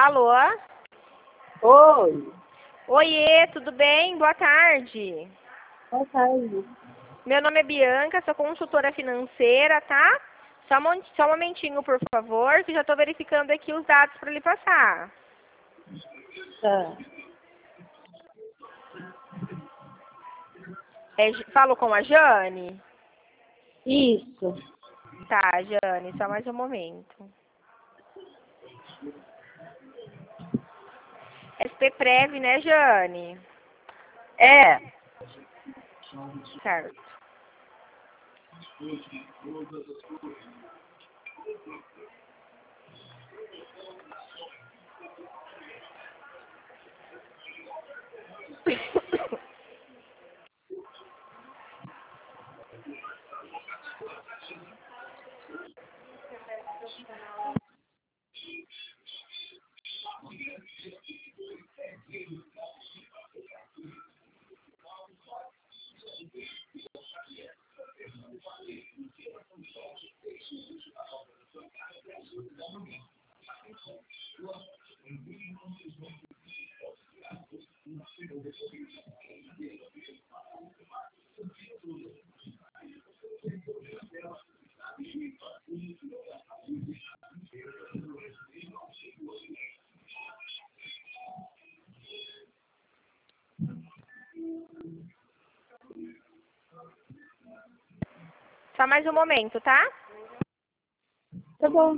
Alô? Oi, Oiê, tudo bem? Boa tarde. boa tarde. Meu nome é Bianca, sou consultora financeira, tá? Só um momentinho, por favor, que já estou verificando aqui os dados para lhe passar. Tá. Falo com a Jane? Isso. Tá, Jane, só mais um momento. SP Prev, né, Jane? É. Certo. Só mais um momento, tá? Tá bom.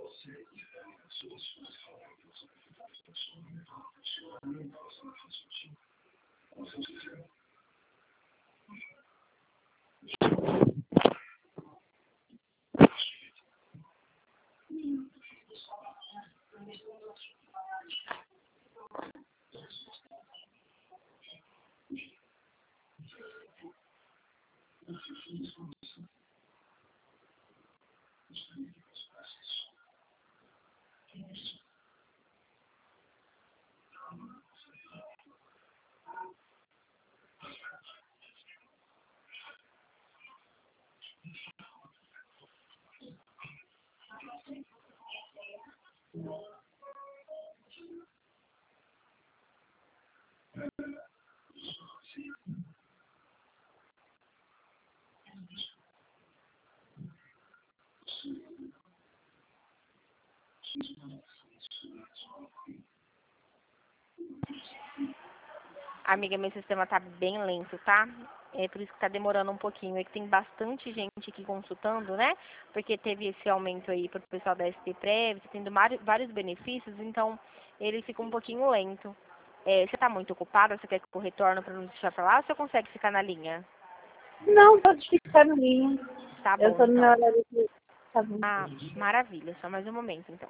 Amiga, meu sistema tá bem lento, tá? É por isso que tá demorando um pouquinho. É que tem bastante gente aqui consultando, né? Porque teve esse aumento aí pro pessoal da SP Prev, tá tendo vários benefícios, então ele fica um pouquinho lento. Você tá muito ocupada? Você quer que eu retorne pra não deixar pra lá ou você consegue ficar na linha? Não, pode ficar no linha. Tá Eu bom, tô no meu então. horário de... Tá bom. Ah, maravilha. Só mais um momento, então.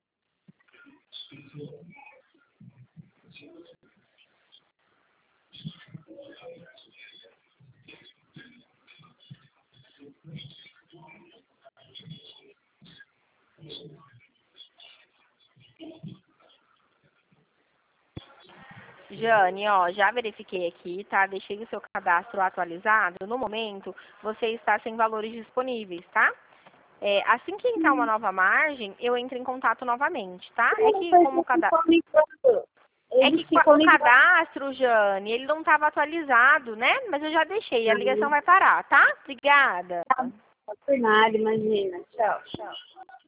Jane, ó, já verifiquei aqui, tá? Deixei o seu cadastro atualizado. No momento, você está sem valores disponíveis, tá? Assim que entrar uma nova margem, eu entro em contato novamente, tá? É Eles que ficam o ligando. cadastro, Jane, ele não estava atualizado, né? Mas eu já deixei, a ligação vai parar, tá? Obrigada. Não por nada, imagina. Tchau, tchau.